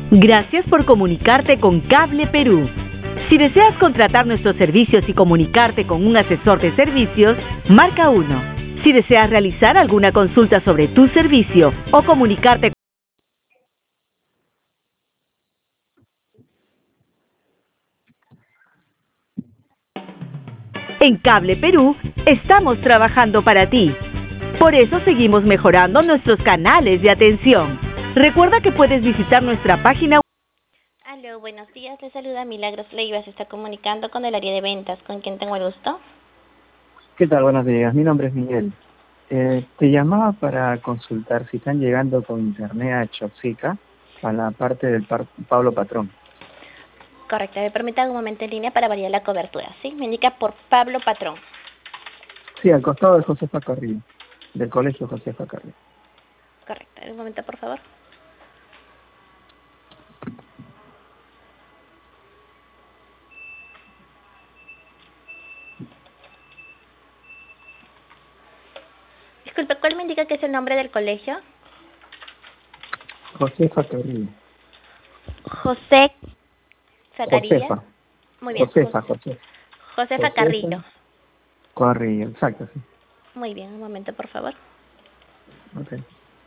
Gracias por comunicarte con Cable Perú. Si deseas contratar nuestros servicios y comunicarte con un asesor de servicios, marca 1. Si deseas realizar alguna consulta sobre tu servicio o comunicarte en Cable Perú, estamos trabajando para ti. Por eso seguimos mejorando nuestros canales de atención. Recuerda que puedes visitar nuestra página web. Aló, buenos días. Le saluda Milagros Leiva. Se está comunicando con el área de ventas. ¿Con quién tengo el gusto? ¿Qué tal? Buenos días. Mi nombre es Miguel. Te llamaba para consultar si están llegando con internet a Chopsica a la parte del Pablo Patrón. Correcto. Me permita un momento en línea para variar la cobertura, ¿sí? Me indica por Pablo Patrón. Sí, al costado de Josefa Carrillo, del colegio Josefa Carrillo. Correcto. Un momento, por favor. Disculpe, ¿cuál me indica que es el nombre del colegio? Josefa Carrillo. José Zacarías. Josefa. Muy bien. Josefa Carrillo. Carrillo, exacto, sí. Muy bien. Un momento, por favor. Okay.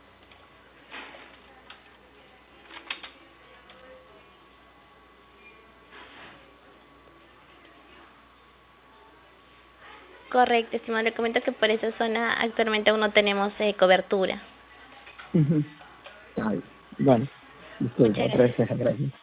Correcto, estimado. Le comento que por esa zona actualmente aún no tenemos cobertura. Ay, bueno, disculpa, Muchas gracias. gracias.